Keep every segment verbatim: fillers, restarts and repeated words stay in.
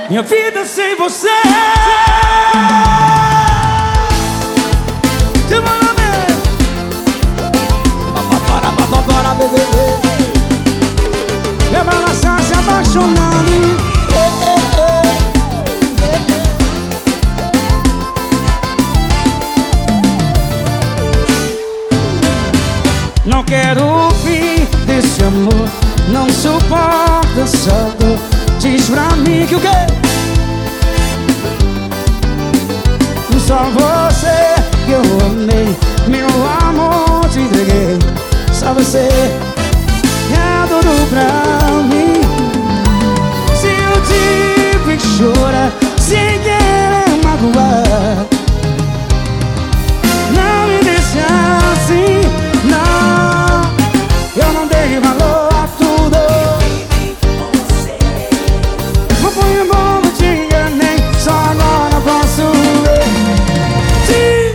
minha vida sem você. Bora, bora, bebê. Meu balançar se apaixonando. Não quero o fim desse amor, não suporto essa dor. Diz pra mim que o quê? Só você que eu amei, meu amor te entreguei. Só você é tudo pra mim. Se eu tive que chorar sem querer magoar, não me deixa assim, não. Eu não dei valor a tudo. Não foi bom, não te enganei, só agora posso ver. Sim.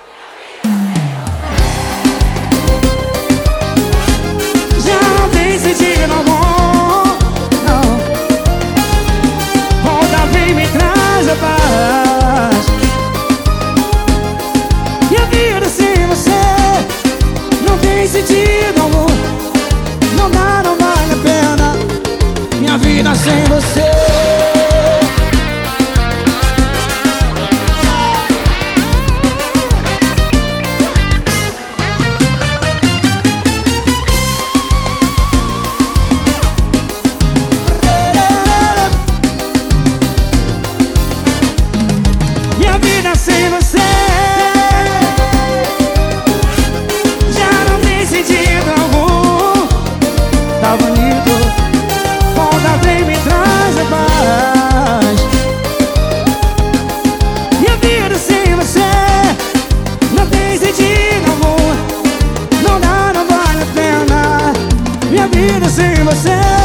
Já não tem sentido algum, não. Volta, vem, me traz a paz. E a vida sem você não tem sentido algum. Não dá, não vale a pena minha vida sem você. Minha vida sem você já não tem sentido algum. Tá bonito, volta, vem, me traz a paz. Minha vida sem você não tem sentido algum. Não dá, não vale a pena minha vida sem você.